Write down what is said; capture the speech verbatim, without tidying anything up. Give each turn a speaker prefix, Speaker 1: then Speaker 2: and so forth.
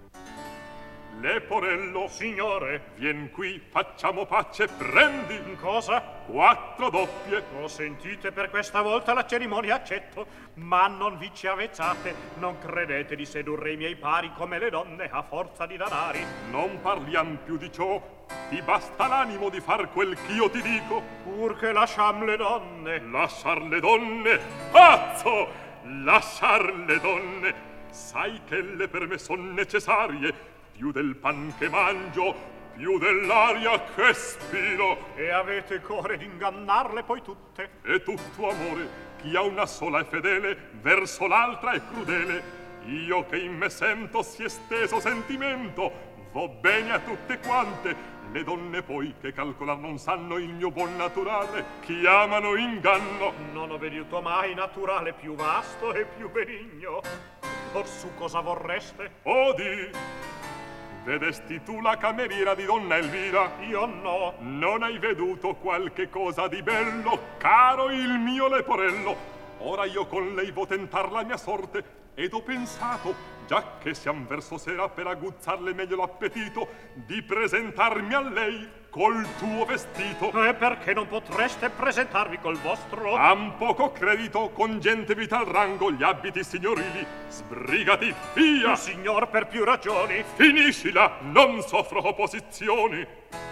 Speaker 1: Leporello,
Speaker 2: signore,
Speaker 1: vien qui, facciamo pace, prendi.
Speaker 2: Cosa?
Speaker 1: Quattro doppie.
Speaker 2: Oh, sentite, per questa volta la cerimonia accetto, ma non vi ci avezzate. Non credete di sedurre i miei pari come le donne a forza di danari.
Speaker 1: Non parliam più di ciò. Ti basta l'animo di far quel ch'io ti dico.
Speaker 2: Pur che lasciam le donne.
Speaker 1: Lasciar le donne? Pazzo! Lasciar le donne? Sai che le per me son necessarie. Più del pan che mangio, più dell'aria che spiro.
Speaker 2: E avete core d'ingannarle poi tutte.
Speaker 1: E tutto amore, chi ha una sola è fedele, verso l'altra è crudele. Io che in me sento si esteso sentimento, vo bene a tutte quante. Le donne poi che calcolar non sanno il mio buon naturale, chiamano inganno.
Speaker 2: Non ho veduto mai naturale più vasto e più benigno. Orsù cosa vorreste?
Speaker 1: Odi! Vedesti tu la cameriera di donna Elvira?
Speaker 2: Io no.
Speaker 1: Non hai veduto qualche cosa di bello, caro il mio leporello? Ora io con lei vo tentar la mia sorte, ed ho pensato, già che siam verso sera per aguzzarle meglio l'appetito, di presentarmi a lei col tuo vestito.
Speaker 2: E perché non potreste presentarvi col vostro?
Speaker 1: Han poco credito, con gente vital rango, gli abiti signorili. Sbrigati, via!
Speaker 2: Signor, per più ragioni.
Speaker 1: Finiscila, non soffro opposizioni.